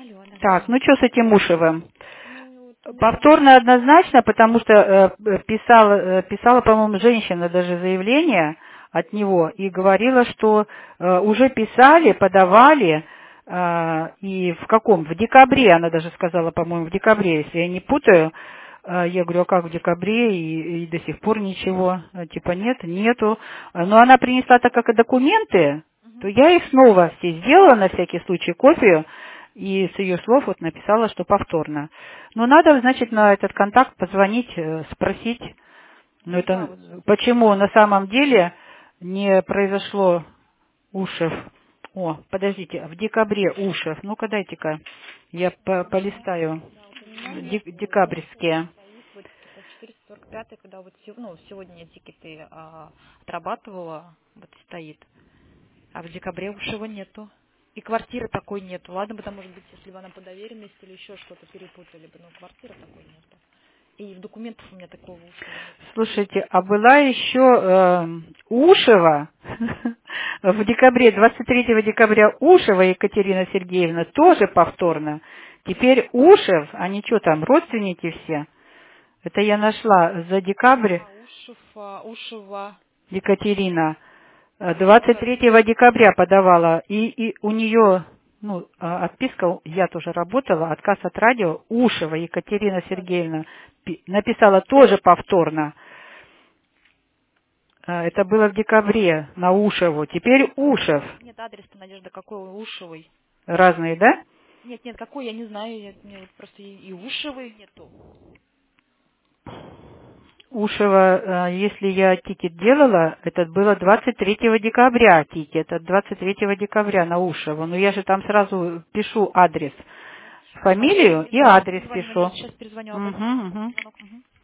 Алло, да. Так, ну что с этим Ушевым? Ну, вот у меня... Повторно однозначно, потому что писала, по-моему, женщина даже заявление от него и говорила, что уже писали, подавали, и в каком? В декабре, она даже сказала, по-моему, в декабре, если я не путаю. Я говорю, а как в декабре, и до сих пор ничего, типа нет, нету. Но она принесла так как и документы, то Мгм. я их снова все сделала, на всякий случай, копию, и с ее слов вот написала, что повторно. Но надо, значит, на этот контакт позвонить, спросить, ну Ну да, это вот почему на самом деле не произошло Ушев. О, подождите, в декабре Ушев. Ну-ка дайте-ка, я полистаю. да, вот у меня Декабрьские. стоит вот типа 445, когда вот ну, сегодня я тикеты отрабатывала, вот стоит. А в декабре уж его нету. И квартиры такой нету. Ладно бы там, может быть, если бы она по доверенности или еще что-то перепутали бы, но квартиры такой нету. И в документах у меня такого ушего нет. Слушайте, а была еще Ушева в декабре, 23 декабря Ушева Екатерина Сергеевна тоже повторно. Теперь Ушев, они что там, родственники все? Это я нашла за декабрь Ушева. Екатерина. Это 23 декабря подавала, и у нее, ну, отписка, я тоже работала, отказ от радио, Ушева Екатерина Сергеевна написала тоже повторно. Это было в декабре на Ушеву. Теперь Ушев. нет адреса, Надежда, какой Ушевый. Разные, да? Нет, какой, я не знаю, мне вот просто и Ушевый нету. Ушева, если я тикет делала, это было 23 декабря тикет, от 23 декабря на Ушева. Но я же там сразу пишу адрес, Хорошо, фамилию и сейчас адрес перезвоню, пишу. Надежда, сейчас перезвоню Угу, абоненту, угу. звонок. Мгм.